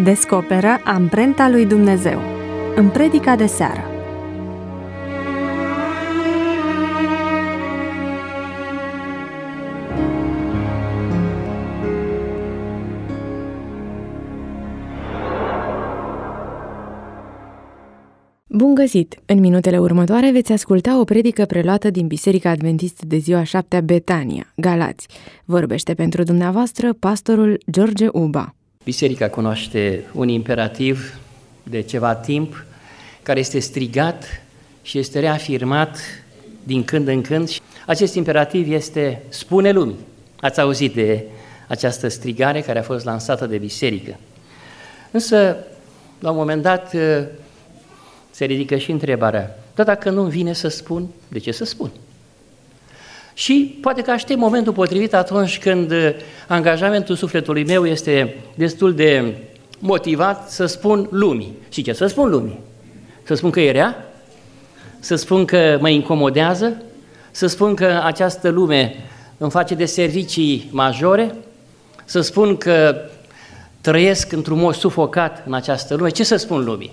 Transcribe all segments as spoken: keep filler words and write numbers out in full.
Descoperă amprenta lui Dumnezeu în predica de seară. Bun găsit! În minutele următoare veți asculta o predică preluată din Biserica Adventistă de Ziua a șaptea Betania, Galați. Vorbește pentru dumneavoastră pastorul George Uba. Biserica cunoaște un imperativ de ceva timp care este strigat și este reafirmat din când în când. Acest imperativ este spune lumii. Ați auzit de această strigare care a fost lansată de biserică. Însă, la un moment dat, se ridică și întrebarea, dar dacă nu vine să spun, de ce să spun? Și poate că aștept momentul potrivit atunci când angajamentul sufletului meu este destul de motivat să spun lumii. Și ce să spun lumii? Să spun că e rea? Să spun că mă incomodează? Să spun că această lume îmi face de servicii majore? Să spun că trăiesc într-un mod sufocat în această lume? Ce să spun lumii?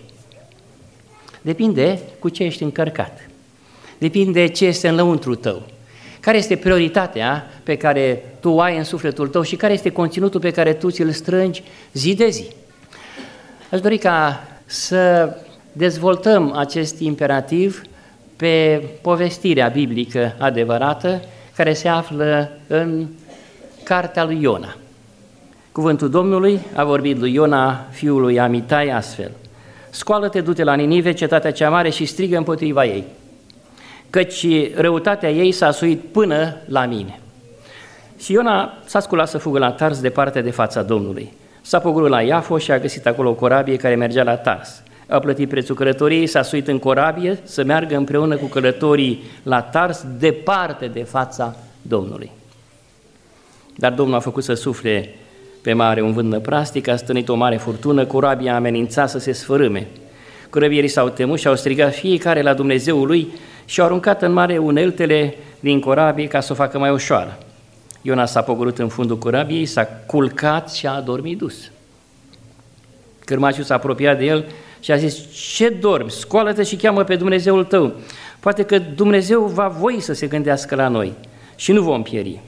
Depinde cu ce ești încărcat. Depinde ce este în lăuntru tău. Care este prioritatea pe care tu o ai în sufletul tău și care este conținutul pe care tu ți-l strângi zi de zi. Aș dori ca să dezvoltăm acest imperativ pe povestirea biblică adevărată care se află în cartea lui Iona. Cuvântul Domnului a vorbit lui Iona, fiul lui Amitai, astfel: Scoală-te, du-te la Ninive, cetatea cea mare, și strigă împotriva ei, căci răutatea ei s-a suit până la mine. Și Iona s-a sculat să fugă la Tars, departe de fața Domnului. S-a pogorât la Iafo și a găsit acolo o corabie care mergea la Tars. A plătit prețul călătoriei, s-a suit în corabie să meargă împreună cu călătorii la Tars, departe de fața Domnului. Dar Domnul a făcut să sufle pe mare un vânt năprastic, a stănit o mare furtună, corabia a amenințat să se sfărâme. Corăbierii s-au temut și au strigat fiecare la Dumnezeul lui și au aruncat în mare uneltele din corabie ca să o facă mai ușoară. Iona s-a pogorât în fundul corabiei, s-a culcat și a adormit dus. Cârmaciul s-a apropiat de el și a zis: ce dormi? Scoală-te și cheamă pe Dumnezeul tău. Poate că Dumnezeu va voi să se gândească la noi și nu vom pieri.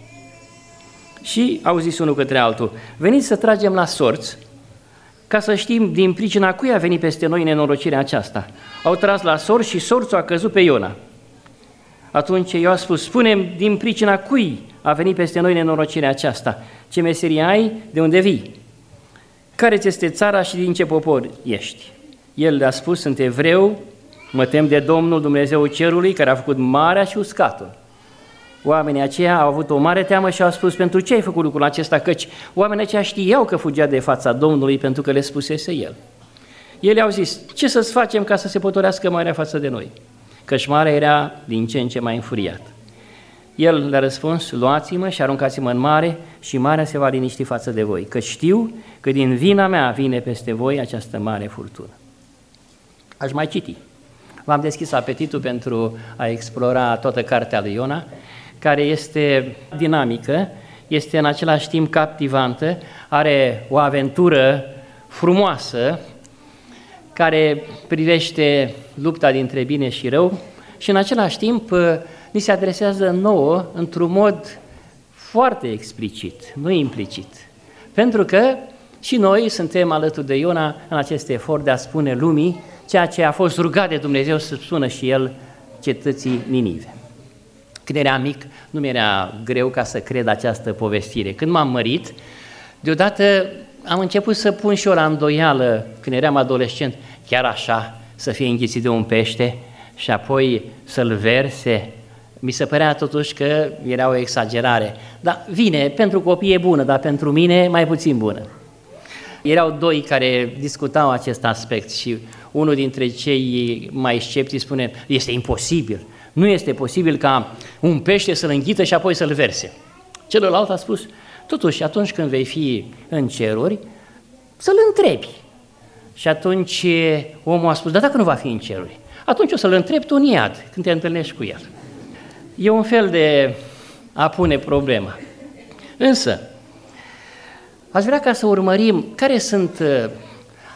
Și au zis unul către altul: veniți să tragem la sorți, ca să știm din pricina cui a venit peste noi nenorocirea aceasta. Au tras la sorți și sorțul a căzut pe Iona. Atunci eu a spus: spune-mi din pricina cui a venit peste noi nenorocirea aceasta, ce meserie ai, de unde vii, care-ți este țara și din ce popor ești. El le-a spus: sunt evreu, mă tem de Domnul Dumnezeul cerului, care a făcut marea și uscatul. Oamenii aceia au avut o mare teamă și au spus: pentru ce ai făcut lucrul acesta? Căci oamenii aceia știau că fugea de fața Domnului, pentru că le spusese el. Ele au zis: ce să-ți facem ca să se potorească marea față de noi? Căci marea era din ce în ce mai înfuriat. El le-a răspuns: luați-mă și aruncați-mă în mare și marea se va liniști față de voi, că știu că din vina mea vine peste voi această mare furtună. Aș mai citi. V-am deschis apetitul pentru a explora toată cartea lui Iona, care este dinamică, este în același timp captivantă, are o aventură frumoasă, care privește lupta dintre bine și rău și în același timp ni se adresează nouă într-un mod foarte explicit, nu implicit. Pentru că și noi suntem alături de Iona în acest efort de a spune lumii ceea ce a fost rugat de Dumnezeu să spună și el cetății Ninive. Când eram mic, nu mi-era greu ca să cred această povestire. Când m-am mărit, deodată am început să pun și eu la îndoială, când eram adolescent, chiar așa, să fie înghițit de un pește și apoi să-l verse. Mi se părea totuși că era o exagerare. Dar vine, pentru copii e bună, dar pentru mine mai puțin bună. Erau doi care discutau acest aspect și unul dintre cei mai sceptici spune: este imposibil. Nu este posibil ca un pește să-l înghită și apoi să-l verse. Celălalt a spus: totuși, atunci când vei fi în ceruri, să-l întrebi. Și atunci omul a spus: dar dacă nu va fi în ceruri, atunci o să-l întrebi tu în iad, când te întâlnești cu el. E un fel de a pune problema. Însă, aș vrea ca să urmărim care sunt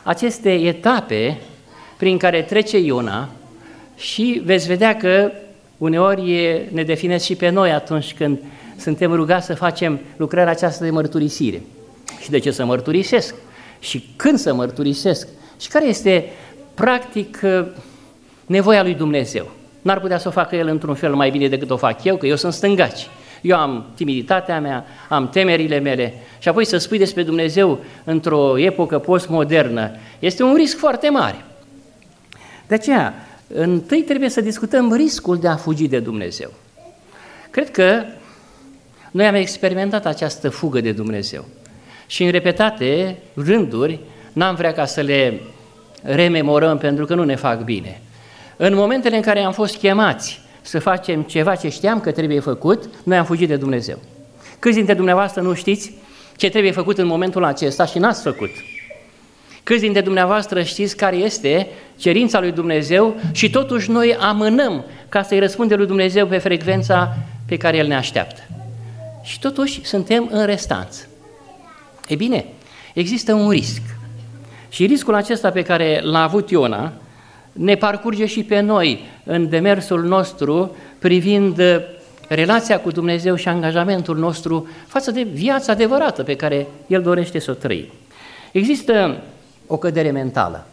aceste etape prin care trece Iona și veți vedea că uneori ne definesc și pe noi atunci când suntem rugați să facem lucrarea aceasta de mărturisire. Și de ce să mărturisesc? Și când să mărturisesc? Și care este practic nevoia lui Dumnezeu? N-ar putea să o facă El într-un fel mai bine decât o fac eu, că eu sunt stângaci. Eu am timiditatea mea, am temerile mele și apoi să spui despre Dumnezeu într-o epocă postmodernă este un risc foarte mare. De aceea, întâi trebuie să discutăm riscul de a fugi de Dumnezeu. Cred că noi am experimentat această fugă de Dumnezeu și în repetate rânduri n-am vrea ca să le rememorăm pentru că nu ne fac bine. În momentele în care am fost chemați să facem ceva ce știam că trebuie făcut, noi am fugit de Dumnezeu. Câți dintre dumneavoastră nu știți ce trebuie făcut în momentul acesta și n-ați făcut? Câți dintre dumneavoastră știți care este cerința lui Dumnezeu și totuși noi amânăm ca să-i răspundem lui Dumnezeu pe frecvența pe care El ne așteaptă? Și totuși suntem în restanță. Ei bine, există un risc. Și riscul acesta pe care l-a avut Iona ne parcurge și pe noi în demersul nostru privind relația cu Dumnezeu și angajamentul nostru față de viața adevărată pe care El dorește să o trăim. Există o cădere mentală.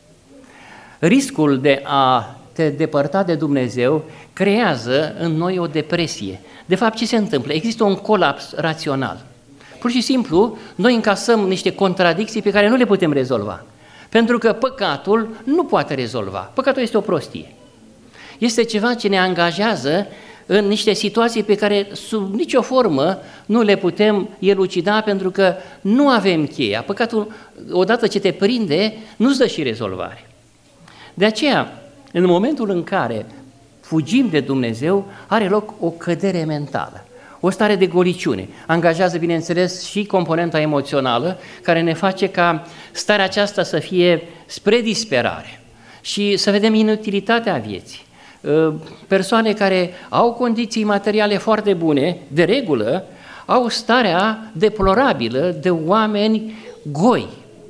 Riscul de a te depărta de Dumnezeu creează în noi o depresie. De fapt, ce se întâmplă? Există un colaps rațional. Pur și simplu, noi încasăm niște contradicții pe care nu le putem rezolva. Pentru că păcatul nu poate rezolva. Păcatul este o prostie. Este ceva ce ne angajează în niște situații pe care sub nicio formă nu le putem elucida pentru că nu avem cheia. Păcatul, odată ce te prinde, nu-ți dă și rezolvare. De aceea, în momentul în care fugim de Dumnezeu, are loc o cădere mentală, o stare de goliciune. Angajează, bineînțeles, și componenta emoțională, care ne face ca starea aceasta să fie spre disperare și să vedem inutilitatea vieții. Persoane care au condiții materiale foarte bune, de regulă, au starea deplorabilă de oameni goi.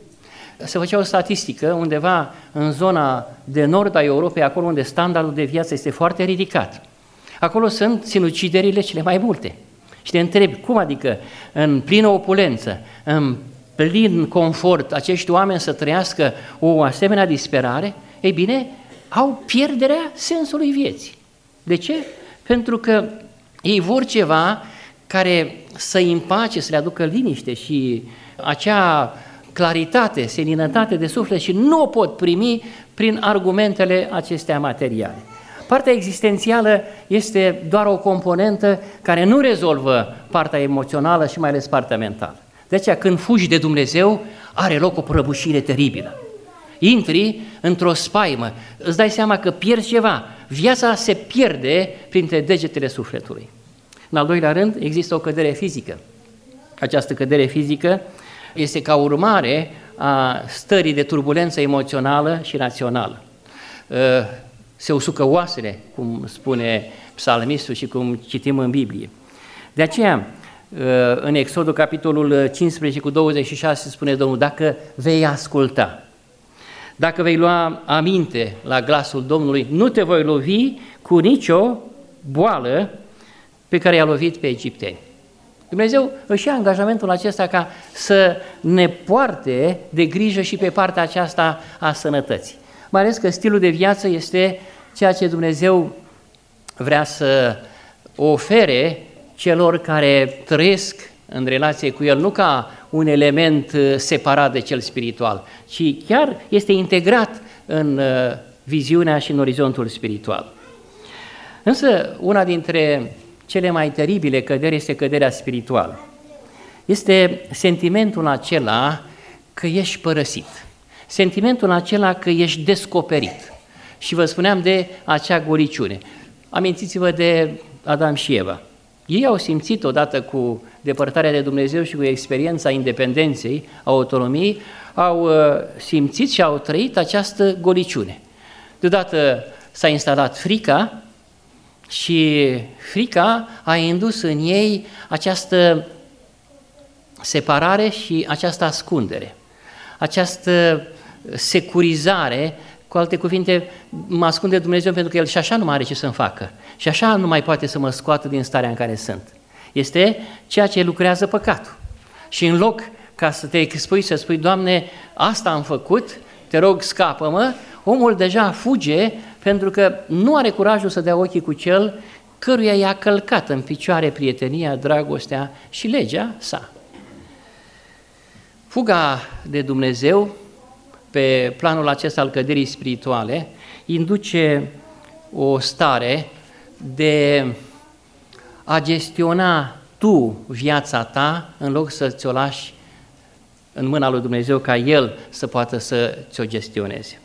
Se făcea o statistică undeva în zona de nord a Europei, acolo unde standardul de viață este foarte ridicat. Acolo sunt sinuciderile cele mai multe. Și te întrebi, cum adică în plină opulență, în plin confort, acești oameni să trăiască o asemenea disperare? Ei bine, au pierderea sensului vieții. De ce? Pentru că ei vor ceva care să-i împace, să le aducă liniște și acea claritate, seninătate de suflet și nu o pot primi prin argumentele acestea materiale. Partea existențială este doar o componentă care nu rezolvă partea emoțională și mai ales partea mentală. De aceea când fugi de Dumnezeu, are loc o prăbușire teribilă. Intri într-o spaimă, îți dai seama că pierzi ceva, viața se pierde printre degetele sufletului. În al doilea rând, există o cădere fizică. Această cădere fizică este ca urmare a stării de turbulență emoțională și rațională. Se usucă oasele, cum spune psalmistul și cum citim în Biblie. De aceea, în Exodul, capitolul cincisprezece cu douăzeci și șase, spune Domnul, dacă vei asculta, dacă vei lua aminte la glasul Domnului, nu te voi lovi cu nicio boală pe care i-a lovit pe egipteni. Dumnezeu își ia angajamentul acesta ca să ne poarte de grijă și pe partea aceasta a sănătății. Mai ales că stilul de viață este ceea ce Dumnezeu vrea să ofere celor care trăiesc în relație cu El, nu ca un element separat de cel spiritual, ci chiar este integrat în viziunea și în orizontul spiritual. Însă, una dintre cele mai teribile căderi este căderea spirituală. Este sentimentul acela că ești părăsit, sentimentul acela că ești descoperit. Și vă spuneam de acea goliciune. Amintiți-vă de Adam și Eva. Ei au simțit odată cu depărtarea de Dumnezeu și cu experiența independenței, autonomiei, au simțit și au trăit această goliciune. Deodată s-a instalat frica și frica a indus în ei această separare și această ascundere, această securizare, cu alte cuvinte, mă ascunde Dumnezeu pentru că El și așa nu mai are ce să-mi facă și așa nu mai poate să mă scoată din starea în care sunt. Este ceea ce lucrează păcatul. Și în loc ca să te expui, să spui, Doamne, asta am făcut, te rog, scapă-mă, omul deja fuge pentru că nu are curajul să dea ochii cu cel căruia i-a călcat în picioare prietenia, dragostea și legea sa. Fuga de Dumnezeu pe planul acesta al căderii spirituale induce o stare de a gestiona tu viața ta în loc să ți-o lași în mâna lui Dumnezeu ca El să poată să ți-o gestioneze.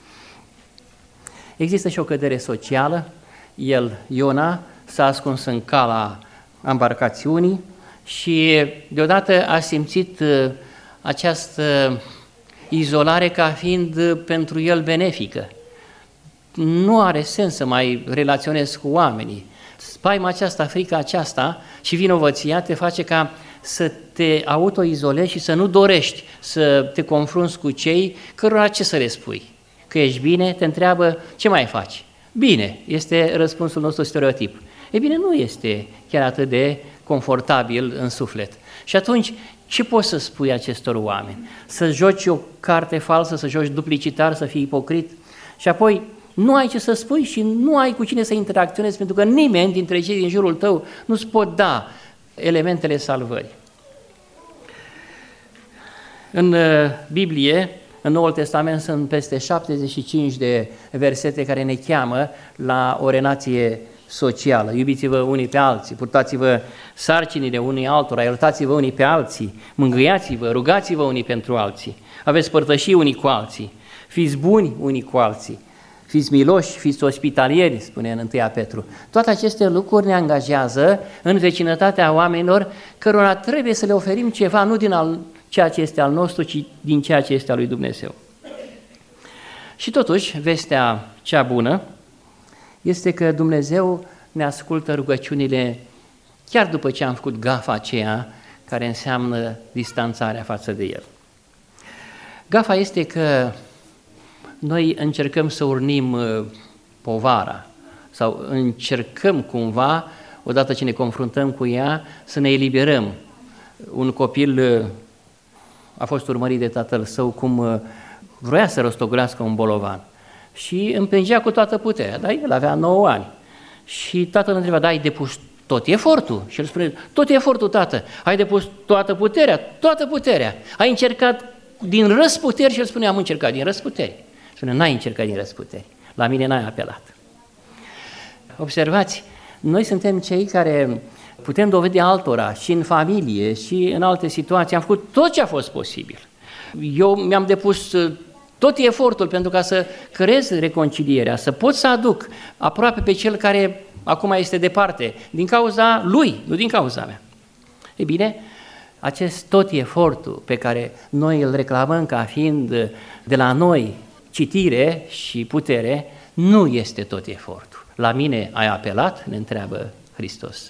Există și o cădere socială. El, Iona, s-a ascuns în cala embarcațiunii și deodată a simțit această izolare ca fiind pentru el benefică. Nu are sens să mai relaționezi cu oamenii. Spaima aceasta, frica aceasta și vinovăția te face ca să te autoizolezi și să nu dorești să te confrunți cu cei cărora ce să le spui. Că ești bine, te întreabă ce mai faci. Bine, este răspunsul nostru stereotip. E bine, nu este chiar atât de confortabil în suflet. Și atunci, ce poți să spui acestor oameni? Să joci o carte falsă, să joci duplicitar, să fii ipocrit? Și apoi nu ai ce să spui și nu ai cu cine să interacționezi, pentru că nimeni dintre cei din jurul tău nu-ți pot da elementele salvării. În Biblie, în Noul Testament, sunt peste șaptezeci și cinci de versete care ne cheamă la o relație socială. Iubiți-vă unii pe alții, purtați-vă sarcinile unii altora, iertați-vă unii pe alții, mângâiați-vă, rugați-vă unii pentru alții, aveți părtășii unii cu alții, fiți buni unii cu alții, fiți miloși, fiți ospitalieri, spune în întâi Petru. Toate aceste lucruri ne angajează în vecinătatea oamenilor cărora trebuie să le oferim ceva, nu din al, ceea ce este al nostru, ci din ceea ce este al lui Dumnezeu. Și totuși, vestea cea bună este că Dumnezeu ne ascultă rugăciunile chiar după ce am făcut gafa aceea care înseamnă distanțarea față de El. Gafa este că noi încercăm să urnim povara sau încercăm cumva, odată ce ne confruntăm cu ea, să ne eliberăm. Un copil a fost urmărit de tatăl său cum vroia să rostogolească un bolovan și împingea cu toată puterea, dar el avea nouă ani. Și tatăl îl întreba, da, ai depus tot efortul? Și el spune, tot efortul, tată, ai depus toată puterea, toată puterea. Ai încercat din răsputeri? Și el spune, am încercat din răsputeri. Spune, n-ai încercat din răsputeri, la mine n-ai apelat. Observați, noi suntem cei care putem dovedi altora și în familie și în alte situații. Am făcut tot ce a fost posibil. Eu mi-am depus tot efortul pentru ca să creez reconcilierea, să pot să aduc aproape pe cel care acum este departe, din cauza lui, nu din cauza mea. E bine, acest tot efortul pe care noi îl reclamăm ca fiind de la noi citire și putere, nu este tot efortul. La mine ai apelat? Ne întreabă Hristos.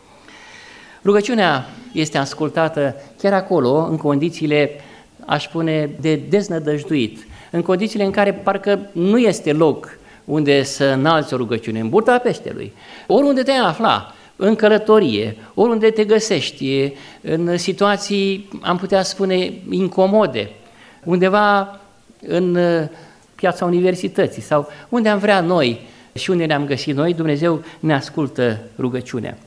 Rugăciunea este ascultată chiar acolo, în condițiile, aș spune, de deznădăjduit, în condițiile în care parcă nu este loc unde să înalți o rugăciune, în burta peștelui, oriunde te afla, în călătorie, oriunde te găsești, în situații, am putea spune, incomode, undeva în piața universității sau unde am vrea noi și unde ne-am găsit noi, Dumnezeu ne ascultă rugăciunea.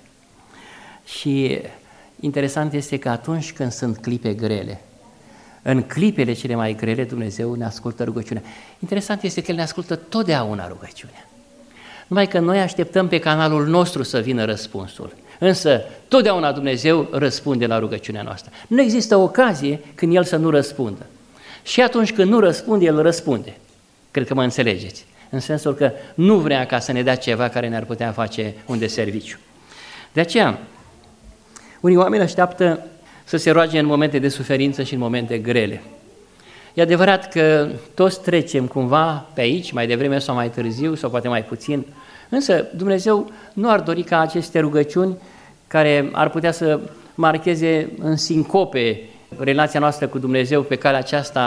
Și interesant este că atunci când sunt clipe grele, în clipele cele mai grele, Dumnezeu ne ascultă rugăciunea. Interesant este că El ne ascultă totdeauna rugăciunea. Numai că noi așteptăm pe canalul nostru să vină răspunsul. Însă, totdeauna Dumnezeu răspunde la rugăciunea noastră. Nu există ocazie când El să nu răspundă. Și atunci când nu răspunde, El răspunde. Cred că mă înțelegeți. În sensul că nu vrea ca să ne dea ceva care ne-ar putea face un deserviciu. De aceea, unii oameni așteaptă să se roage în momente de suferință și în momente grele. E adevărat că toți trecem cumva pe aici, mai devreme sau mai târziu, sau poate mai puțin, însă Dumnezeu nu ar dori ca aceste rugăciuni care ar putea să marcheze în sincope relația noastră cu Dumnezeu pe calea aceasta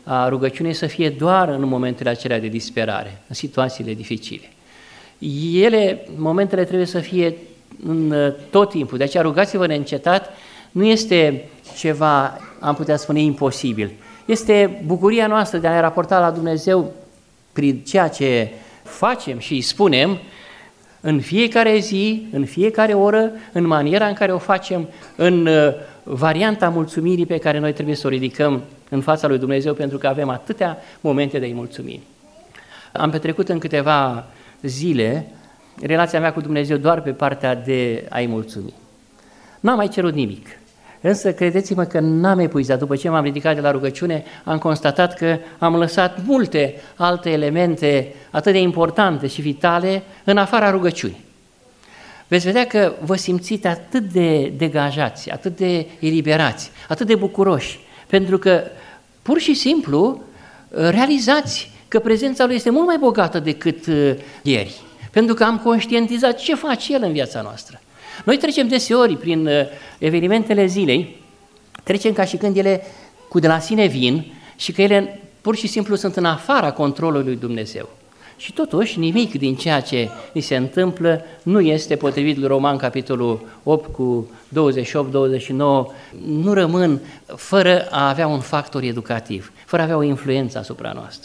a rugăciunii să fie doar în momentele acelea de disperare, în situațiile dificile. Ele, momentele trebuie să fie în tot timpul, de aceea rugați-vă neîncetat nu este ceva, am putea spune, imposibil. Este bucuria noastră de a ne raporta la Dumnezeu prin ceea ce facem și îi spunem în fiecare zi, în fiecare oră, în maniera în care o facem, în varianta mulțumirii pe care noi trebuie să o ridicăm în fața lui Dumnezeu, pentru că avem atâtea momente de-i mulțumi. Am petrecut în câteva zile relația mea cu Dumnezeu doar pe partea de a-i mulțumi. N-am mai cerut nimic, însă credeți-mă că n-am epuizat. După ce m-am ridicat de la rugăciune, am constatat că am lăsat multe alte elemente atât de importante și vitale în afara rugăciunii. Veți vedea că vă simțiți atât de degajați, atât de eliberați, atât de bucuroși, pentru că pur și simplu realizați că prezența Lui este mult mai bogată decât ieri, pentru că am conștientizat ce face El în viața noastră. Noi trecem deseori prin evenimentele zilei, trecem ca și când ele cu de la sine vin și că ele pur și simplu sunt în afara controlului lui Dumnezeu. Și totuși nimic din ceea ce ni se întâmplă nu este, potrivit lui Roman, capitolul opt cu douăzeci și opt douăzeci și nouă, nu rămân fără a avea un factor educativ, fără a avea o influență asupra noastră.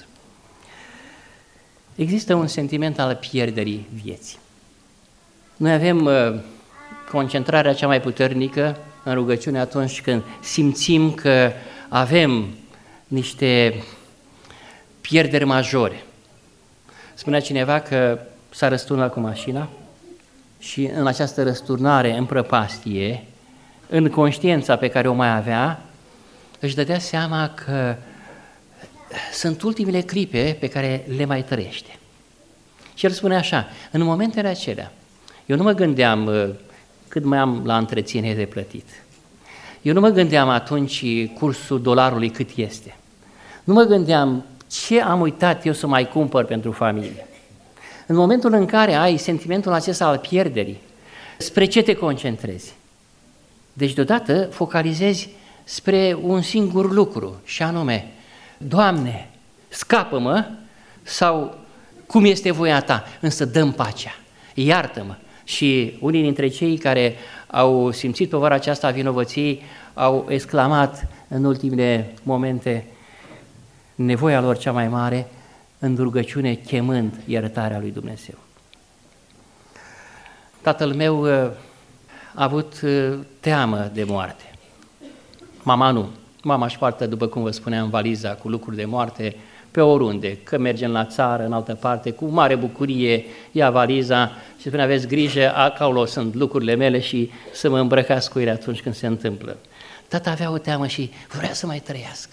Există un sentiment al pierderii vieții. Noi avem uh, concentrarea cea mai puternică în rugăciune atunci când simțim că avem niște pierderi majore. Spunea cineva că s-a răsturnat cu mașina și în această răsturnare în prăpastie, în conștiința pe care o mai avea, își dădea seama că sunt ultimele clipe pe care le mai trăiește. Și el spune așa, în momentele acelea, eu nu mă gândeam cât mai am la întreținere de plătit. Eu nu mă gândeam atunci cursul dolarului cât este. Nu mă gândeam ce am uitat eu să mai cumpăr pentru familie. În momentul în care ai sentimentul acesta al pierderii, spre ce te concentrezi? Deci deodată focalizezi spre un singur lucru, și anume, Doamne, scapă-mă, sau cum este voia Ta, însă dă-mi pacea, iartă-mă. Și unii dintre cei care au simțit povara aceasta a vinovăției au exclamat în ultimele momente nevoia lor cea mai mare în rugăciune, chemând iertarea lui Dumnezeu. Tatăl meu a avut teamă de moarte. Mama nu. Mama își poartă, după cum vă spuneam, valiza cu lucruri de moarte pe oriunde, că mergem la țară, în altă parte, cu mare bucurie ia valiza și spune, aveți grijă, acolo sunt lucrurile mele și să mă îmbrăcați cu ele atunci când se întâmplă. Tata avea o teamă și vrea să mai trăiască.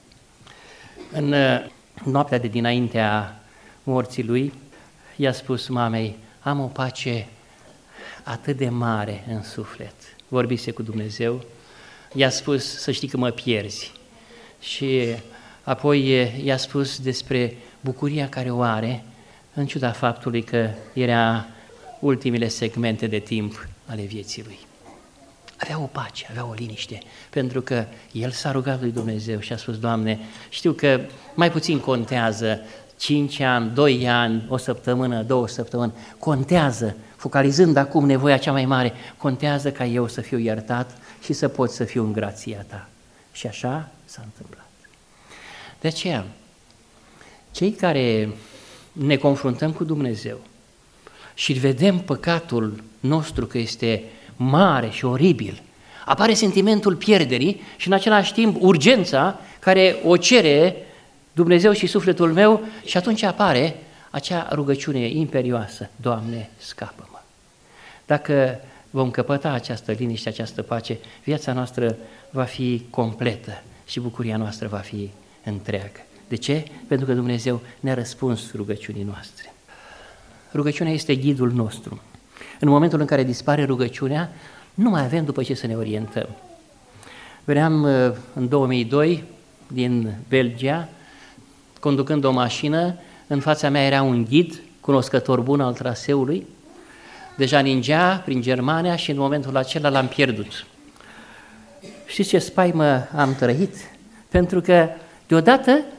În noaptea de dinaintea morții lui, i-a spus mamei, am o pace atât de mare în suflet. Vorbise cu Dumnezeu, i-a spus să știi că mă pierzi. Și apoi i-a spus despre bucuria care o are, în ciuda faptului că era ultimele segmente de timp ale vieții lui. Avea o pace, avea o liniște, pentru că el s-a rugat lui Dumnezeu și a spus, Doamne, știu că mai puțin contează cinci ani, doi ani, o săptămână, două săptămâni, contează, focalizând acum nevoia cea mai mare, contează ca eu să fiu iertat și să pot să fiu în grația Ta. Și așa s-a întâmplat. De aceea, cei care ne confruntăm cu Dumnezeu și vedem păcatul nostru că este mare și oribil, apare sentimentul pierderii și în același timp urgența care o cere Dumnezeu și sufletul meu și atunci apare acea rugăciune imperioasă, Doamne, scapă-mă. Dacă vom căpăta această liniște, această pace, viața noastră va fi completă și bucuria noastră va fi întreagă. De ce? Pentru că Dumnezeu ne-a răspuns rugăciunii noastre. Rugăciunea este ghidul nostru. În momentul în care dispare rugăciunea, nu mai avem după ce să ne orientăm. Veneam în două mii doi din Belgia, conducând o mașină, în fața mea era un ghid, cunoscător bun al traseului, deja ningea prin Germania și în momentul acela l-am pierdut. Știți ce spaimă am trăit? Pentru că deodată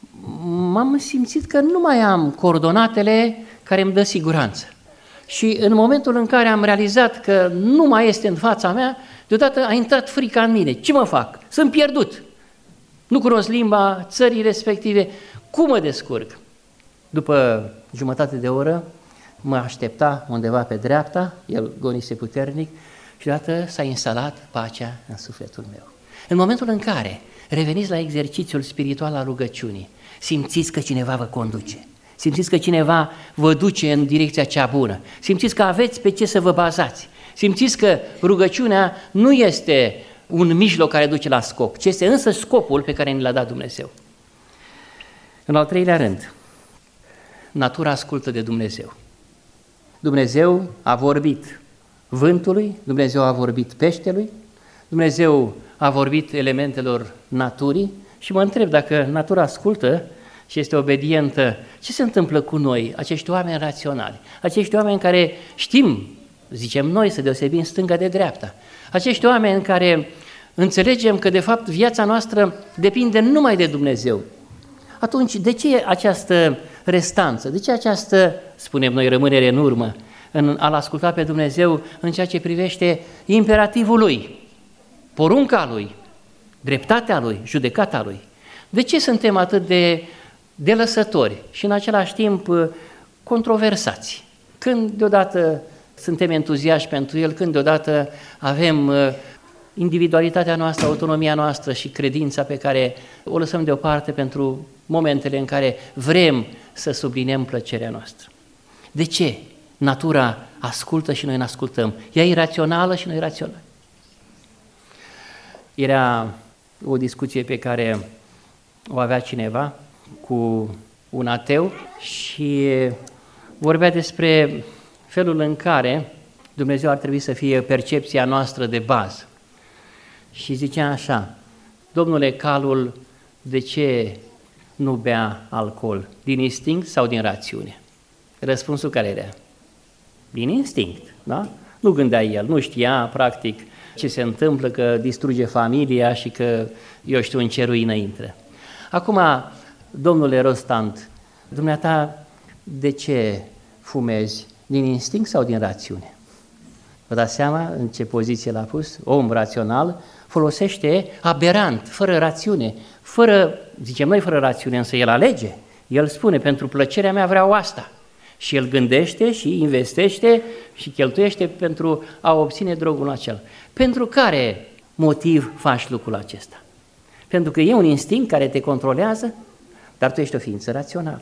m-am simțit că nu mai am coordonatele care îmi dă siguranță. Și în momentul în care am realizat că nu mai este în fața mea, deodată a intrat frica în mine. Ce mă fac? Sunt pierdut. Nu cunosc limba țării respective. Cum mă descurc? După jumătate de oră mă aștepta undeva pe dreapta, el gonise puternic, și deodată s-a instalat pacea în sufletul meu. În momentul în care reveniți la exercițiul spiritual al rugăciunii, simțiți că cineva vă conduce, simțiți că cineva vă duce în direcția cea bună, simțiți că aveți pe ce să vă bazați, simțiți că rugăciunea nu este un mijloc care duce la scop, ci este însă scopul pe care ni l-a dat Dumnezeu. În al treilea rând, natura ascultă de Dumnezeu. Dumnezeu a vorbit vântului, Dumnezeu a vorbit peștelui, Dumnezeu a vorbit elementelor naturii și mă întreb dacă natura ascultă și este obedientă, ce se întâmplă cu noi, acești oameni raționali, acești oameni care știm, zicem noi, să deosebim stânga de dreapta, acești oameni care înțelegem că de fapt viața noastră depinde numai de Dumnezeu. Atunci, de ce această restanță, de ce această, spunem noi, rămânere în urmă, în a-L asculta pe Dumnezeu în ceea ce privește imperativul Lui, porunca Lui, dreptatea Lui, judecata Lui? De ce suntem atât de, de lăsători și în același timp controversați? Când deodată suntem entuziași pentru El, când deodată avem individualitatea noastră, autonomia noastră și credința pe care o lăsăm deoparte pentru momentele în care vrem să subliniem plăcerea noastră. De ce natura ascultă și noi ne ascultăm? Ea e irațională și noi raționali. Era o discuție pe care o avea cineva cu un ateu și vorbea despre felul în care Dumnezeu ar trebui să fie percepția noastră de bază. Și zicea așa: domnule, calul de ce nu bea alcool? Din instinct sau din rațiune? Răspunsul care era? Din instinct, da? Nu gândea el, nu știa practic ce se întâmplă, că distruge familia și că, eu știu, în cerul intră. Acum, domnule Rostand, dumneata, de ce fumezi? Din instinct sau din rațiune? Vă dați seama în ce poziție l-a pus? Om rațional folosește aberant, fără rațiune, fără, zicem noi, fără rațiune, însă el alege. El spune, pentru plăcerea mea vreau asta. Și el gândește și investește și cheltuiește pentru a obține drogul acela. Pentru care motiv faci lucrul acesta? Pentru că e un instinct care te controlează, dar tu ești o ființă rațională.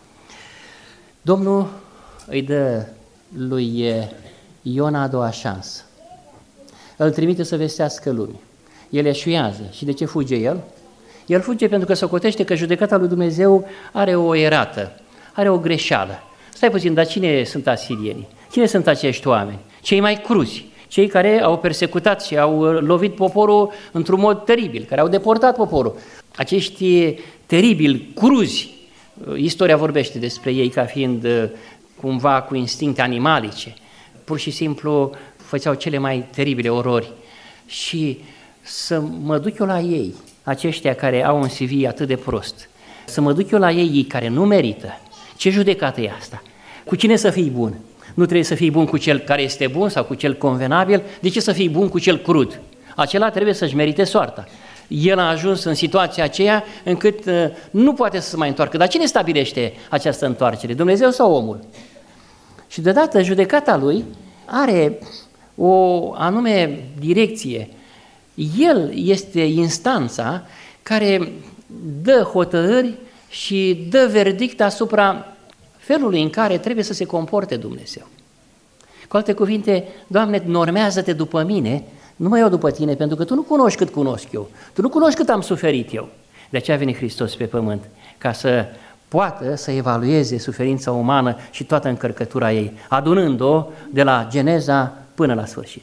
Domnul îi dă lui Iona a doua șansă. Îl trimite să vestească lumii. El eșuează. Și de ce fuge el? El fuge pentru că socotește că judecata lui Dumnezeu are o erată, are o greșeală. Stai puțin, dar cine sunt asirienii? Cine sunt acești oameni? Cei mai cruzi, cei care au persecutat și au lovit poporul într-un mod teribil, care au deportat poporul. Acești teribili, cruzi, istoria vorbește despre ei ca fiind cumva cu instincte animalice, pur și simplu făceau cele mai teribile orori. Și să mă duc eu la ei, aceștia care au un C V atât de prost, să mă duc eu la ei, ei care nu merită. Ce judecată e asta? Cu cine să fii bun? Nu trebuie să fii bun cu cel care este bun sau cu cel convenabil, de ce să fii bun cu cel crud? Acela trebuie să-și merite soarta. El a ajuns în situația aceea încât uh, nu poate să se mai întoarcă. Dar cine stabilește această întoarcere? Dumnezeu sau omul? Și deodată judecata lui are o anume direcție. El este instanța care dă hotărâri și dă verdict asupra felului în care trebuie să se comporte Dumnezeu. Cu alte cuvinte, Doamne, normează-te după mine, nu mă iau după tine, pentru că tu nu cunoști cât cunosc eu, tu nu cunoști cât am suferit eu. De aceea a venit Hristos pe pământ, ca să poată să evalueze suferința umană și toată încărcătura ei, adunând-o de la Geneza până la sfârșit.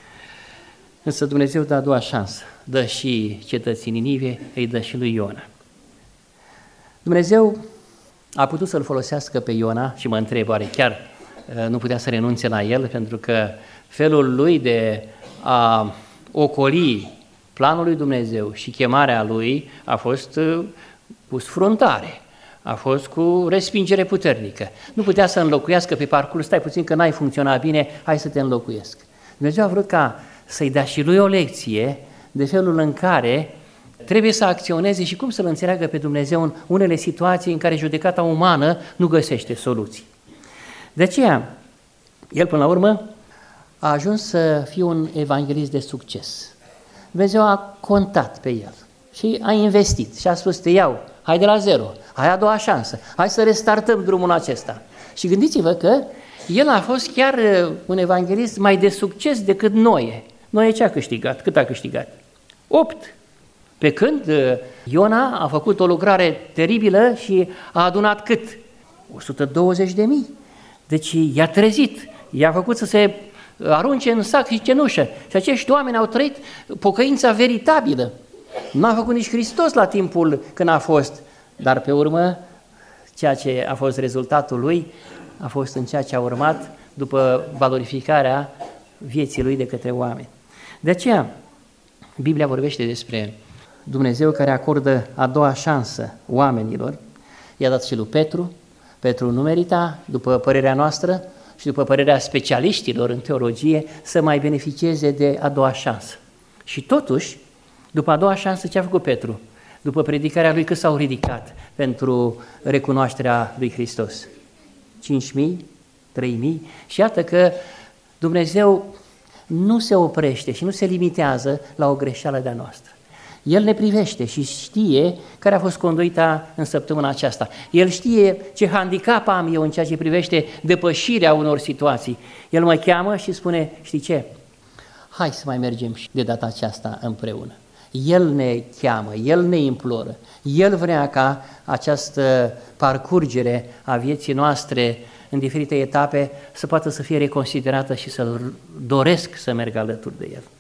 Însă Dumnezeu dă a doua șansă, dă și cetății Ninive, îi dă și lui Iona. Dumnezeu a putut să-l folosească pe Iona și mă întreb, oare chiar nu putea să renunțe la el, pentru că felul lui de a ocoli planul lui Dumnezeu și chemarea lui a fost pus fruntare, a fost cu respingere puternică. Nu putea să înlocuiască pe parcurs, stai puțin că n-ai funcționat bine, hai să te înlocuiesc. Dumnezeu a vrut ca să-i dea și lui o lecție de felul în care trebuie să acționeze și cum să-L înțeleagă pe Dumnezeu în unele situații în care judecata umană nu găsește soluții. De aceea, el până la urmă a ajuns să fie un evanghelist de succes. Dumnezeu a contat pe el și a investit și a spus, te iau, hai de la zero, hai a doua șansă, hai să restartăm drumul acesta. Și gândiți-vă că el a fost chiar un evanghelist mai de succes decât Noe. Noe ce a câștigat? Cât a câștigat? Opt. Pe când Iona a făcut o lucrare teribilă și a adunat cât? o sută douăzeci de mii. Deci i-a trezit, i-a făcut să se arunce în sac și cenușă. Și acești oameni au trăit pocăința veritabilă. N-a făcut nici Hristos la timpul când a fost, dar pe urmă ceea ce a fost rezultatul lui a fost în ceea ce a urmat după valorificarea vieții lui de către oameni. De aceea, Biblia vorbește despre Dumnezeu care acordă a doua șansă oamenilor. I-a dat și lui Petru. Petru nu merita, după părerea noastră și după părerea specialiștilor în teologie, să mai beneficieze de a doua șansă. Și totuși, după a doua șansă, ce a făcut Petru? După predicarea lui, cât s-au ridicat pentru recunoașterea lui Hristos? cinci mii? trei mii? Și iată că Dumnezeu nu se oprește și nu se limitează la o greșeală de-a noastră. El ne privește și știe care a fost conduita în săptămâna aceasta. El știe ce handicap am eu în ceea ce privește depășirea unor situații. El mă cheamă și spune, știi ce? Hai să mai mergem și de data aceasta împreună. El ne cheamă, El ne imploră, El vrea ca această parcurgere a vieții noastre în diferite etape să poată să fie reconsiderată și să-L doresc să merg alături de El.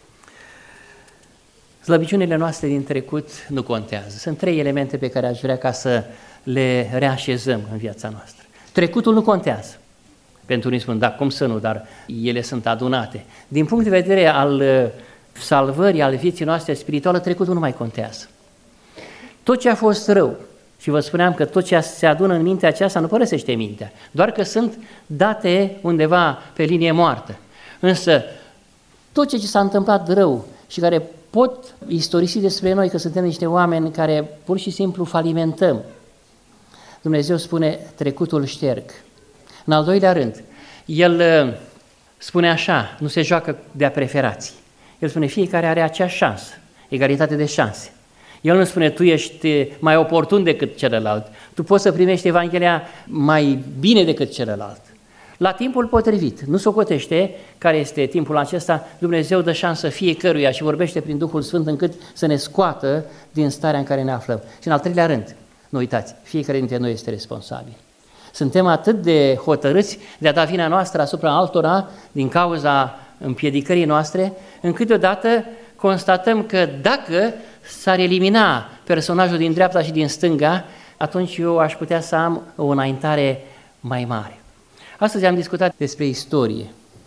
Slăbiciunile noastre din trecut nu contează. Sunt trei elemente pe care aș vrea ca să le reașezăm în viața noastră. Trecutul nu contează. Pentru unii spun, da, cum să nu, dar ele sunt adunate. Din punct de vedere al salvării, al vieții noastre spirituale, trecutul nu mai contează. Tot ce a fost rău, și vă spuneam că tot ce se adună în mintea aceasta nu părăsește mintea, doar că sunt date undeva pe linie moartă. Însă, tot ce s-a întâmplat rău și care pot istorisi despre noi că suntem niște oameni care pur și simplu falimentăm, Dumnezeu spune, trecutul șterg. În al doilea rând, El spune așa, nu se joacă de-a preferații. El spune, fiecare are aceeași șansă, egalitate de șanse. El nu spune, tu ești mai oportun decât celălalt, tu poți să primești Evanghelia mai bine decât celălalt. La timpul potrivit, nu socotește care este timpul acesta, Dumnezeu dă șansă fiecăruia și vorbește prin Duhul Sfânt încât să ne scoată din starea în care ne aflăm. Și în al treilea rând, nu uitați, fiecare dintre noi este responsabil. Suntem atât de hotărâți de a da vina noastră asupra altora din cauza împiedicării noastre, încât deodată constatăm că dacă s-ar elimina personajul din dreapta și din stânga, atunci eu aș putea să am o înaintare mai mare. Astăzi am discutat despre istorie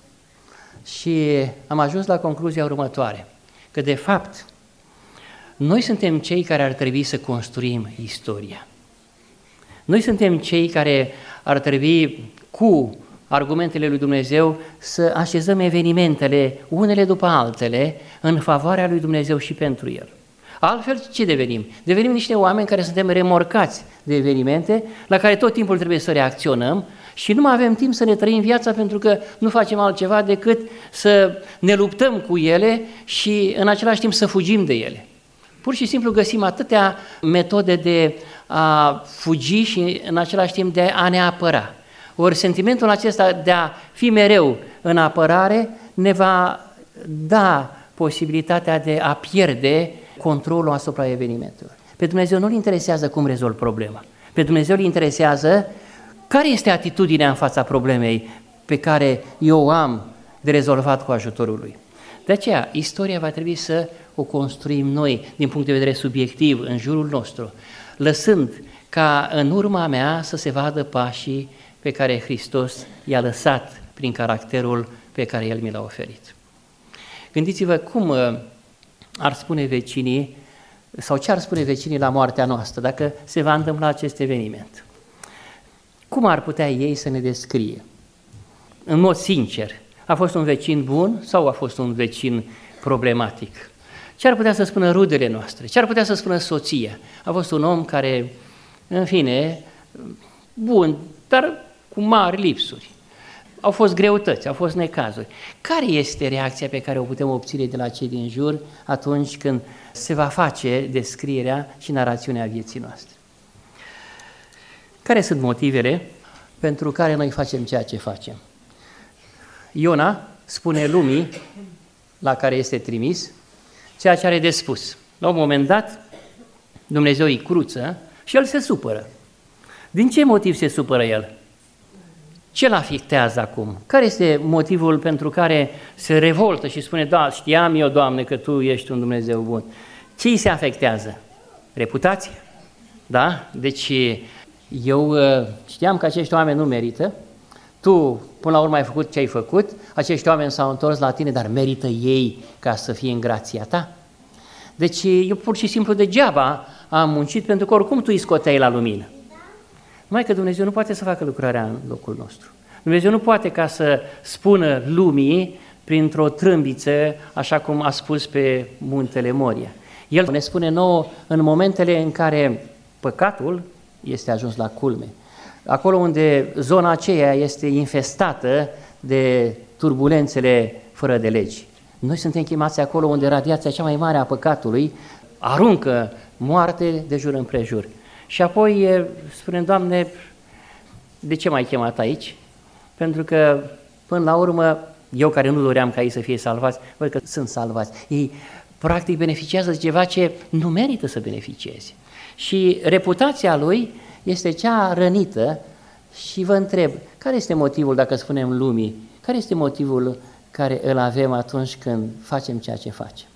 și am ajuns la concluzia următoare, că de fapt noi suntem cei care ar trebui să construim istoria. Noi suntem cei care ar trebui cu argumentele lui Dumnezeu să așezăm evenimentele unele după altele în favoarea lui Dumnezeu și pentru El. Altfel ce devenim? Devenim niște oameni care suntem remorcați de evenimente la care tot timpul trebuie să reacționăm și nu mai avem timp să ne trăim viața pentru că nu facem altceva decât să ne luptăm cu ele și în același timp să fugim de ele. Pur și simplu găsim atâtea metode de a fugi și în același timp de a ne apăra. Ori sentimentul acesta de a fi mereu în apărare ne va da posibilitatea de a pierde controlul asupra evenimentelor. Pe Dumnezeu nu-L interesează cum rezolv problema. Pe Dumnezeu îl interesează care este atitudinea în fața problemei pe care eu am de rezolvat cu ajutorul Lui. De aceea, istoria va trebui să o construim noi din punct de vedere subiectiv în jurul nostru, lăsând ca în urma mea să se vadă pașii pe care Hristos i-a lăsat prin caracterul pe care El mi l-a oferit. Gândiți-vă cum ar spune vecinii Sau ce ar spune vecinii la moartea noastră dacă se va întâmpla acest eveniment? Cum ar putea ei să ne descrie? În mod sincer, a fost un vecin bun sau a fost un vecin problematic? Ce ar putea să spună rudele noastre? Ce ar putea să spună soția? A fost un om care, în fine, bun, dar cu mari lipsuri. Au fost greutăți, au fost necazuri. Care este reacția pe care o putem obține de la cei din jur atunci când se va face descrierea și narațiunea vieții noastre? Care sunt motivele pentru care noi facem ceea ce facem? Iona spune lumii la care este trimis ceea ce are de spus. La un moment dat, Dumnezeu îi cruță și el se supără. Din ce motiv se supără el? Ce-l afectează acum? Care este motivul pentru care se revoltă și spune, da, știam eu, Doamne, că Tu ești un Dumnezeu bun? Ce îi se afectează? Reputația? Da? Deci eu știam că acești oameni nu merită, Tu până la urmă ai făcut ce ai făcut, acești oameni s-au întors la Tine, dar merită ei ca să fie în grația Ta? Deci eu pur și simplu degeaba am muncit pentru că oricum Tu îi scoteai la lumină. Numai că Dumnezeu nu poate să facă lucrarea în locul nostru. Dumnezeu nu poate ca să spună lumii printr-o trâmbiță, așa cum a spus pe muntele Moria. El ne spune nouă în momentele în care păcatul este ajuns la culme. Acolo unde zona aceea este infestată de turbulențele fără de legi. Noi suntem chemați acolo unde radiația cea mai mare a păcatului aruncă moarte de jur împrejur. Și apoi spunem, Doamne, de ce m-ai chemat aici? Pentru că, până la urmă, eu care nu doream ca ei să fie salvați, văd că sunt salvați. Ei, practic, beneficiază de ceva ce nu merită să beneficieze. Și reputația lui este cea rănită și vă întreb, care este motivul, dacă spunem lumii, care este motivul care îl avem atunci când facem ceea ce facem?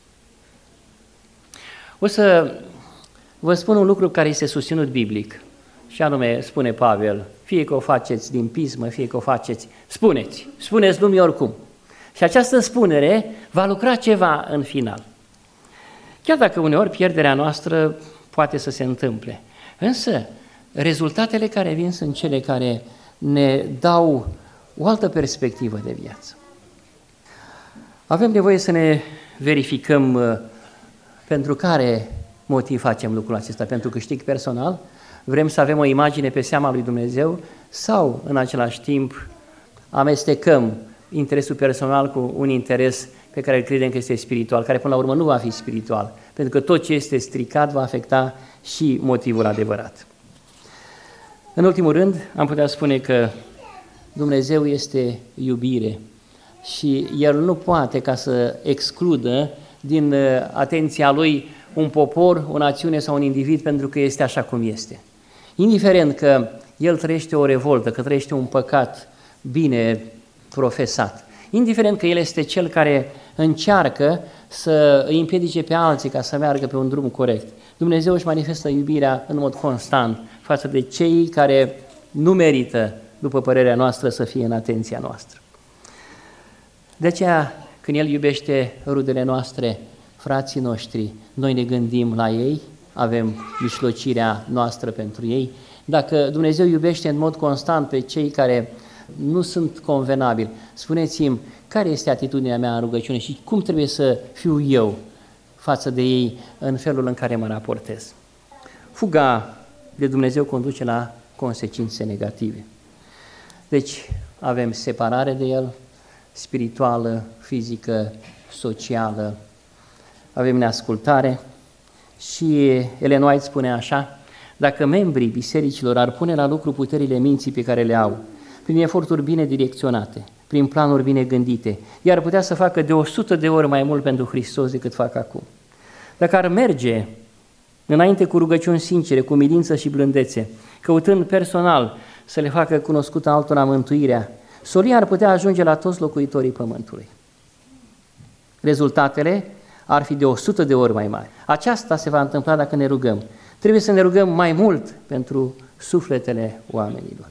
O să vă spun un lucru care este susținut biblic, și anume, spune Pavel, fie că o faceți din pismă, fie că o faceți, spuneți, spuneți lumii oricum. Și această spunere va lucra ceva în final. Chiar dacă uneori pierderea noastră poate să se întâmple, însă rezultatele care vin sunt cele care ne dau o altă perspectivă de viață. Avem nevoie să ne verificăm pentru care motiv facem lucrul acesta, pentru câștig personal, vrem să avem o imagine pe seama lui Dumnezeu sau în același timp amestecăm interesul personal cu un interes pe care îl credem că este spiritual, care până la urmă nu va fi spiritual, pentru că tot ce este stricat va afecta și motivul adevărat. În ultimul rând, am putea spune că Dumnezeu este iubire și El nu poate ca să excludă din atenția Lui un popor, o națiune sau un individ pentru că este așa cum este. Indiferent că el trăiește o revoltă, că trăiește un păcat bine profesat, indiferent că el este cel care încearcă să îi împiedice pe alții ca să meargă pe un drum corect, Dumnezeu își manifestă iubirea în mod constant față de cei care nu merită, după părerea noastră, să fie în atenția noastră. De aceea, când El iubește rudele noastre, frații noștri, noi ne gândim la ei, avem mijlocirea noastră pentru ei. Dacă Dumnezeu iubește în mod constant pe cei care nu sunt convenabili, spuneți-mi care este atitudinea mea în rugăciune și cum trebuie să fiu eu față de ei în felul în care mă raportez. Fuga de Dumnezeu conduce la consecințe negative. Deci avem separare de El, spirituală, fizică, socială, avem neascultare și Ellen White spune așa, dacă membrii bisericilor ar pune la lucru puterile minții pe care le au, prin eforturi bine direcționate, prin planuri bine gândite, iar ar putea să facă de o sută de ori mai mult pentru Hristos decât fac acum. Dacă ar merge înainte cu rugăciuni sincere, cu milință și blândețe, căutând personal să le facă cunoscută altora mântuirea, solia ar putea ajunge la toți locuitorii pământului. Rezultatele ar fi de o sută de ori mai mari. Aceasta se va întâmpla dacă ne rugăm. Trebuie să ne rugăm mai mult pentru sufletele oamenilor.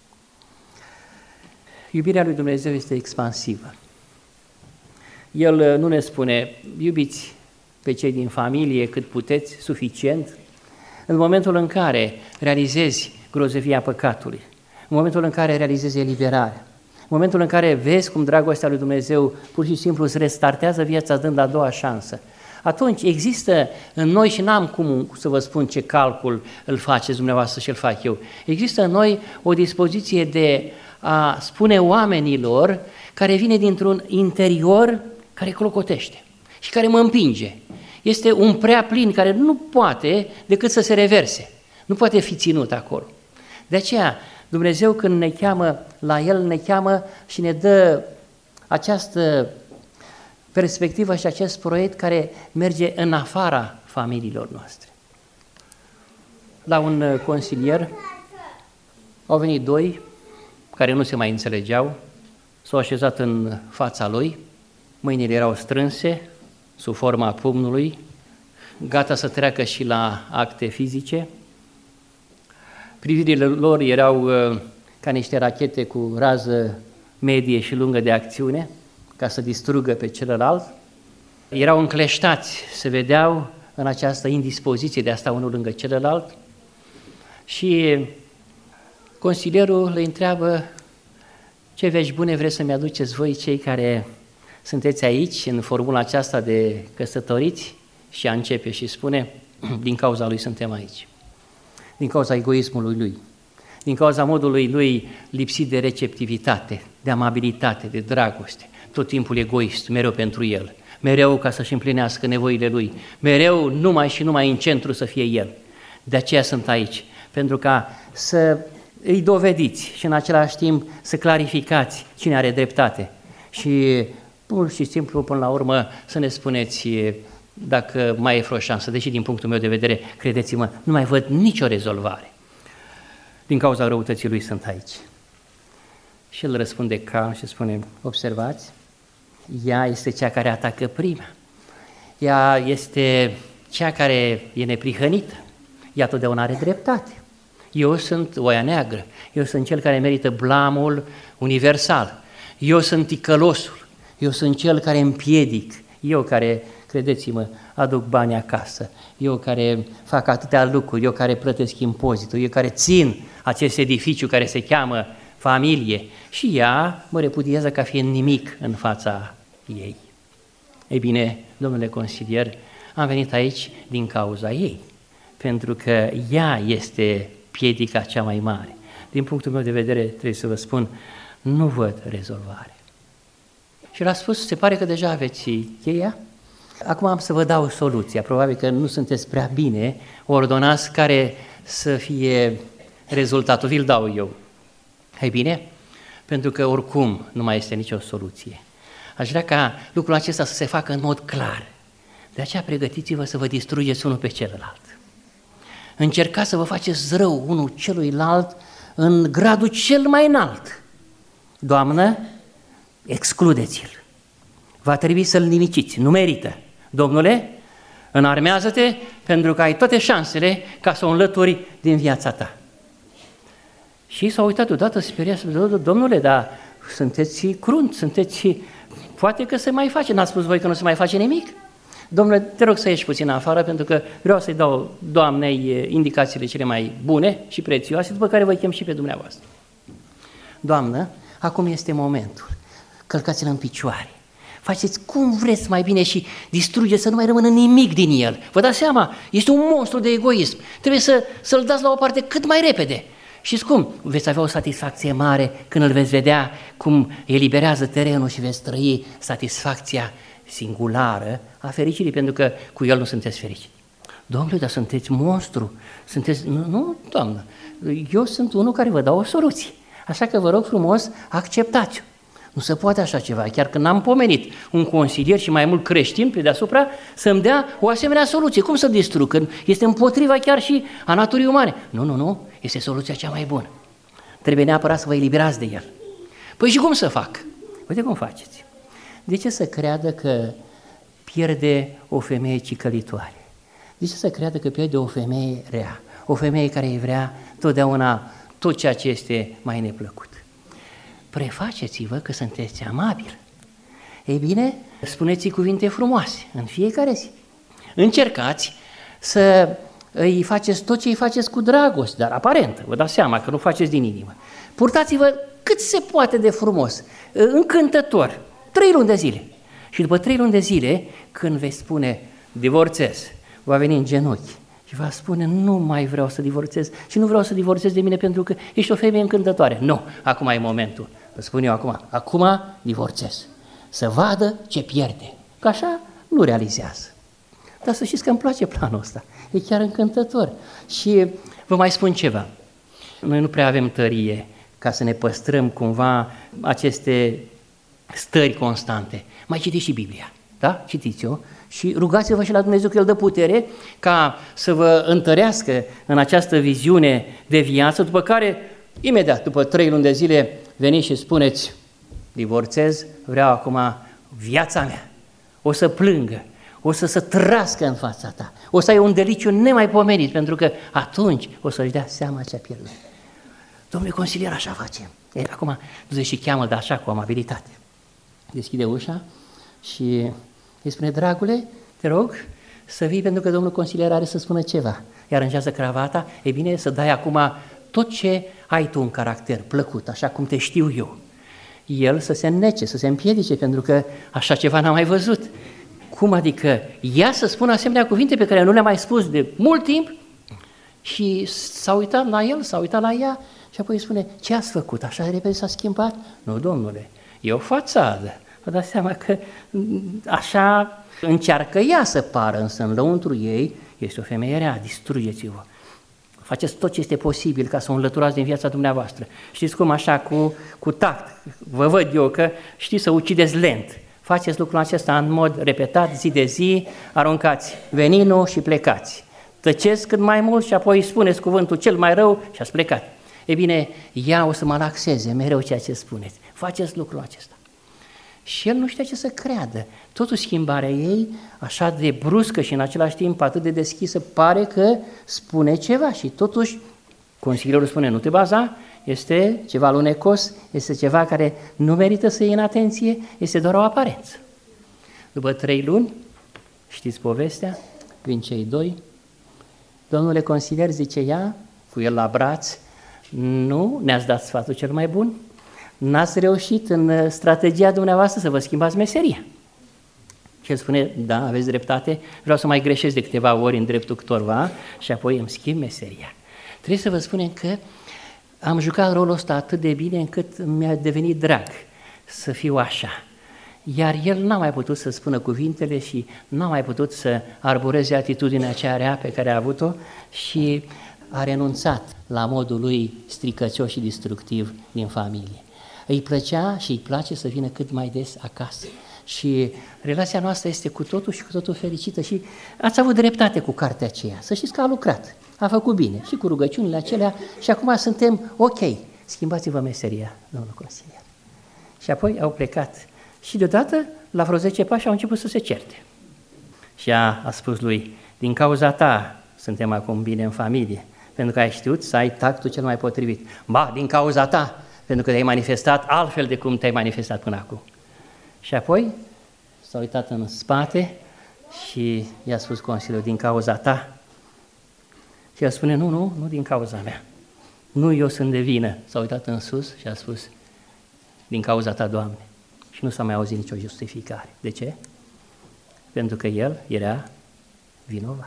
Iubirea lui Dumnezeu este expansivă. El nu ne spune, iubiți pe cei din familie cât puteți, suficient. În momentul în care realizezi grozăvia păcatului, în momentul în care realizezi eliberarea, în momentul în care vezi cum dragostea lui Dumnezeu pur și simplu îți restartează viața dând a doua șansă, atunci există în noi, și n-am cum să vă spun ce calcul îl faceți dumneavoastră și îl fac eu, există în noi o dispoziție de a spune oamenilor care vine dintr-un interior care clocotește și care mă împinge. Este un prea plin care nu poate decât să se reverse, nu poate fi ținut acolo. De aceea, Dumnezeu când ne cheamă la El, ne cheamă și ne dă această perspectivă și acest proiect care merge în afara familiilor noastre. La un consilier au venit doi care nu se mai înțelegeau, s-au așezat în fața lui, mâinile erau strânse, sub forma pumnului, gata să treacă și la acte fizice. Privirile lor erau ca niște rachete cu rază medie și lungă de acțiune, ca să distrugă pe celălalt. Erau încleștați, se vedeau în această indispoziție de a sta unul lângă celălalt și consilierul le întreabă: ce vești bune vreți să-mi aduceți voi, cei care sunteți aici, în formula aceasta de căsătoriți? Și a începe și spune: din cauza lui suntem aici, din cauza egoismului lui, din cauza modului lui lipsit de receptivitate, de amabilitate, de dragoste, tot timpul egoist, mereu pentru el, mereu ca să-și împlinească nevoile lui, mereu numai și numai în centru să fie el. De aceea sunt aici, pentru ca să îi dovediți și în același timp să clarificați cine are dreptate și pur și simplu, până la urmă, să ne spuneți dacă mai e vreo șansă, deși din punctul meu de vedere, credeți-mă, nu mai văd nicio rezolvare. Din cauza răutății lui sunt aici. Și el răspunde calm și spune: observați, ea este cea care atacă prima, ea este cea care e neprihănită, ea totdeauna are dreptate. Eu sunt oia neagră, eu sunt cel care merită blamul universal, eu sunt ticălosul, eu sunt cel care împiedic, eu care, credeți-mă, aduc bani acasă, eu care fac atâtea lucruri, eu care plătesc impozitul, eu care țin acest edificiu care se cheamă familie, și ea mă repudiază ca fiind nimic în fața ei. Ei bine, domnule consilier, am venit aici din cauza ei, pentru că ea este piedica cea mai mare. Din punctul meu de vedere, trebuie să vă spun, nu văd rezolvare. Și l-a spus: se pare că deja aveți cheia? Acum am să vă dau soluția. Probabil că nu sunteți prea bine ordonați care să fie rezultatul. Vi-l dau eu. Ei bine? Pentru că oricum nu mai este nicio soluție. Aș vrea ca lucrul acesta să se facă în mod clar. De aceea pregătiți-vă să vă distrugeți unul pe celălalt. Încercați să vă faceți rău unul celuilalt în gradul cel mai înalt. Doamnă, excludeți-l. Va trebui să-l nimiciți, nu merită. Domnule, înarmează-te pentru că ai toate șansele ca să o înlături din viața ta. Și s-a uitat odată speriat: domnule, dar sunteți crunt, sunteți... Poate că se mai face, n-ați spus voi că nu se mai face nimic? Domnule, te rog să ieși puțin afară, pentru că vreau să-i dau doamnei indicațiile cele mai bune și prețioase, după care vă chem și pe dumneavoastră. Doamnă, acum este momentul. Călcați-l în picioare. Faceți cum vreți mai bine și distrugeți să nu mai rămână nimic din el. Vă dați seama, este un monstru de egoism. Trebuie să, să-l dați la o parte cât mai repede. Știți cum? Veți avea o satisfacție mare când îl veți vedea cum eliberează terenul și veți trăi satisfacția singulară a fericirii, pentru că cu el nu sunteți fericiți. Domnule, dar sunteți monstru, sunteți... Nu, nu, doamnă, eu sunt unul care vă dau o soluție, așa că vă rog frumos, acceptați-o. Nu se poate așa ceva, chiar că n-am pomenit un consilier și mai mult creștin pe deasupra să-mi dea o asemenea soluție. Cum să distrug? Când este împotriva chiar și a naturii umane. Nu, nu, nu, este soluția cea mai bună. Trebuie neapărat să vă eliberați de el. Păi și cum să fac? Uite cum faceți. De ce să creadă că pierde o femeie cicălitoare? De ce să creadă că pierde o femeie rea? O femeie care îi vrea totdeauna tot ceea ce este mai neplăcut. Prefaceți-vă că sunteți amabil. Ei bine, spuneți-i cuvinte frumoase în fiecare zi. Încercați să îi faceți tot ce îi faceți cu dragoste, dar aparent, vă dați seama că nu faceți din inimă. Purtați-vă cât se poate de frumos, încântător, trei luni de zile. Și după trei luni de zile, când veți spune divorțez, va veni în genunchi și va spune nu mai vreau să divorțez și nu vreau să divorțez de mine pentru că ești o femeie încântătoare. Nu, acum e momentul. Vă spun eu acum, acum divorțez. Să vadă ce pierde. Că așa nu realizează. Dar să știți că îmi place planul ăsta. E chiar încântător. Și vă mai spun ceva. Noi nu prea avem tărie ca să ne păstrăm cumva aceste stări constante. Mai citiți și Biblia, da? Citiți-o și rugați-vă și la Dumnezeu că El dă putere ca să vă întărească în această viziune de viață, după care, imediat, după trei luni de zile, veniți și spuneți, divorțez, vreau acum viața mea. O să plângă, o să se trască în fața ta, o să ai un deliciu nemaipomenit, pentru că atunci o să-și dea seama ce a pierdut. Domnule consilier, așa facem. E, acum, du-te și cheamă-l, dar așa, cu amabilitate. Deschide ușa și îi spune, dragule, te rog să vii pentru că domnul consilier are să spună ceva. Iar aranjează cravata, e bine să dai acum tot ce ai tu în caracter plăcut, așa cum te știu eu. El să se înnece, să se împiedice, pentru că așa ceva n-am mai văzut. Cum adică ea să spună asemenea cuvinte pe care nu le-a mai spus de mult timp? Și s-a uitat la el, s-a uitat la ea și apoi îi spune, ce ați făcut? Așa de repede s-a schimbat? Nu, domnule, e o fațadă. Vă dați seama că așa încearcă ea să pară, însă în lăuntru ei este o femeie rea, distrugeți-vă. Faceți tot ce este posibil ca să o înlăturați din viața dumneavoastră. Știți cum, așa, cu, cu tact, vă văd eu că știți să ucideți lent. Faceți lucrul acesta în mod repetat, zi de zi, aruncați veninul și plecați. Tăceți cât mai mult și apoi spuneți cuvântul cel mai rău și ați plecat. E bine, ea o să mă laxeze mereu ceea ce spuneți. Faceți lucrul acesta. Și el nu știa ce să creadă. Totuși schimbarea ei, așa de bruscă și în același timp atât de deschisă, pare că spune ceva și totuși consilierul spune, nu te baza, este ceva lunecos, este ceva care nu merită să iei în atenție, este doar o aparență. După trei luni, știți povestea, vin cei doi, domnule consilier, zice ea, cu el la braț, nu ne-ați dat sfatul cel mai bun, n-ați reușit în strategia dumneavoastră să vă schimbați meseria. Și el spune, da, aveți dreptate, vreau să mai greșesc de câteva ori în dreptul câtorva și apoi îmi schimb meseria. Trebuie să vă spunem că am jucat rolul ăsta atât de bine încât mi-a devenit drag să fiu așa. Iar el n-a mai putut să spună cuvintele și n-a mai putut să arboreze atitudinea aceea rea pe care a avut-o și a renunțat la modul lui stricăcios și destructiv din familie. Îi plăcea și îi place să vină cât mai des acasă. Și relația noastră este cu totul și cu totul fericită și ați avut dreptate cu cartea aceea. Să știți că a lucrat, a făcut bine și cu rugăciunile acelea și acum suntem ok. Schimbați-vă meseria, domnul consilier. Și apoi au plecat și deodată, la vreo zece pași, au început să se certe. Și ea a spus lui, din cauza ta suntem acum bine în familie, pentru că ai știut să ai tactul cel mai potrivit. Ba, din cauza ta, pentru că te-ai manifestat altfel de cum te-ai manifestat până acum. Și apoi s-a uitat în spate și i-a spus consilierul, din cauza ta. Și el spune, nu, nu, nu din cauza mea. Nu eu sunt de vină. S-a uitat în sus și a spus, din cauza ta, Doamne. Și nu s-a mai auzit nicio justificare. De ce? Pentru că el era vinovat.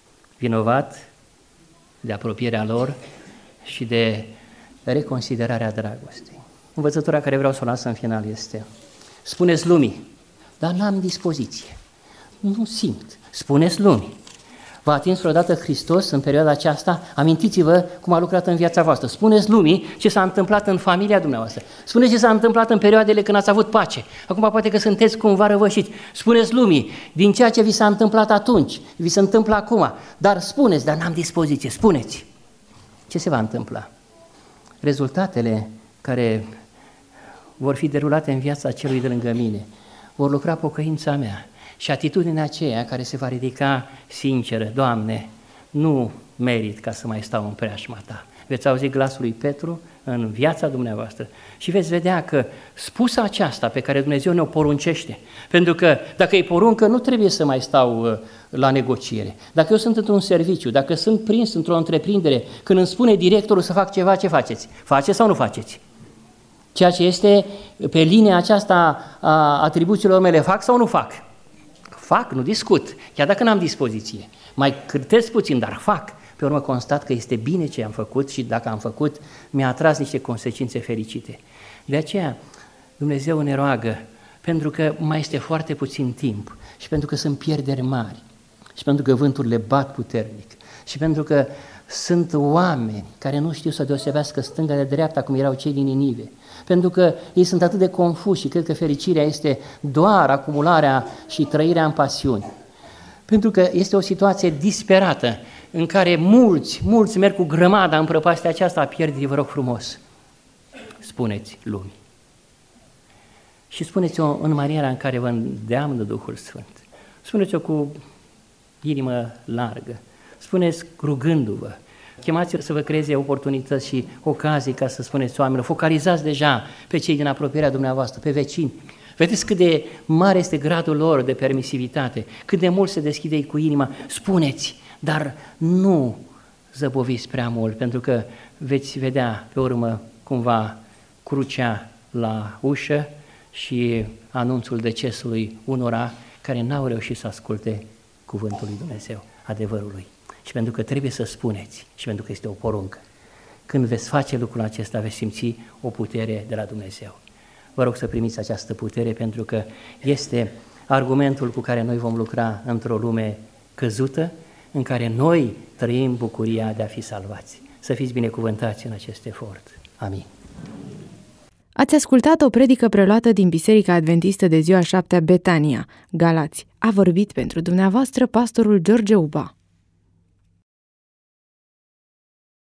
Vinovat de apropierea lor și de reconsiderarea dragostei. Învățătura care vreau să o las în final este, spuneți lumii, dar n-am dispoziție, nu simt. Spuneți lumii. V-a atins vreodată Hristos în perioada aceasta? Amintiți-vă cum a lucrat în viața voastră. Spuneți lumii ce s-a întâmplat în familia dumneavoastră. Spuneți ce s-a întâmplat în perioadele când ați avut pace. Acum poate că sunteți cumva răvășiți. Spuneți lumii din ceea ce vi s-a întâmplat atunci, vi se întâmplă acum. Dar spuneți, dar n-am dispoziție. Spuneți. Ce se va întâmpla? Rezultatele care vor fi derulate în viața celui de lângă mine vor lucra pocăința mea. Și atitudinea aceea care se va ridica sinceră, Doamne, nu merit ca să mai stau în preajma ta, veți auzi glasul lui Petru în viața dumneavoastră și veți vedea că spusa aceasta pe care Dumnezeu ne-o poruncește, pentru că dacă e poruncă, nu trebuie să mai stau la negociere. Dacă eu sunt într-un serviciu, dacă sunt prins într-o întreprindere, când îmi spune directorul să fac ceva, ce faceți? Faceți sau nu faceți? Ceea ce este pe linia aceasta a atribuțiilor mele, fac sau nu fac? Fac, nu discut, chiar dacă n-am dispoziție. Mai cârtesc puțin, dar fac. Pe urmă constat că este bine ce am făcut și dacă am făcut, mi-a atras niște consecințe fericite. De aceea Dumnezeu ne roagă, pentru că mai este foarte puțin timp și pentru că sunt pierderi mari și pentru că vânturile bat puternic și pentru că sunt oameni care nu știu să deosebească stânga de dreapta, cum erau cei din Ninive, pentru că ei sunt atât de confuși și cred că fericirea este doar acumularea și trăirea în pasiuni. Pentru că este o situație disperată în care mulți, mulți merg cu grămada în prăpastia aceasta a pierderii, vă rog frumos, spuneți lumii. Și spuneți-o în maniera în care vă îndeamnă Duhul Sfânt. Spuneți-o cu inimă largă. Spuneți rugându-vă. Chemați-o să vă creeze oportunități și ocazii ca să spuneți oamenilor. Focalizați deja pe cei din apropierea dumneavoastră, pe vecini. Vedeți cât de mare este gradul lor de permisivitate, cât de mult se deschide ei cu inima. Spuneți, dar nu zăboviți prea mult, pentru că veți vedea pe urmă cumva crucea la ușă și anunțul decesului unora care n-au reușit să asculte cuvântul lui Dumnezeu, adevărului. Și pentru că trebuie să spuneți și pentru că este o poruncă. Când veți face lucrul acesta, veți simți o putere de la Dumnezeu. Vă rog să primiți această putere pentru că este argumentul cu care noi vom lucra într-o lume căzută, în care noi trăim bucuria de a fi salvați. Să fiți binecuvântați în acest efort. Amin. Ați ascultat o predică preluată din Biserica Adventistă de Ziua Șaptea Betania, Galați. A vorbit pentru dumneavoastră pastorul George Uba.